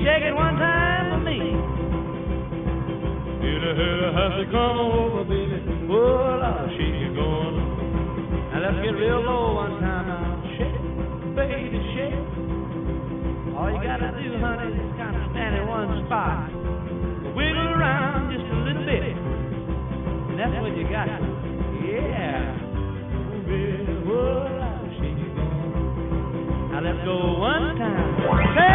shake it one time for me. You have to come over, baby. Oh, Lord, shake it going on. Now let's get real low one time now. Shake, baby, shake. All you gotta do, honey, is kind of stand in one spot. Wiggle around just a little bit. And that's what you got. Yeah. Oh, baby, oh, Lord, shake it going on. Now let's go one time. Hey!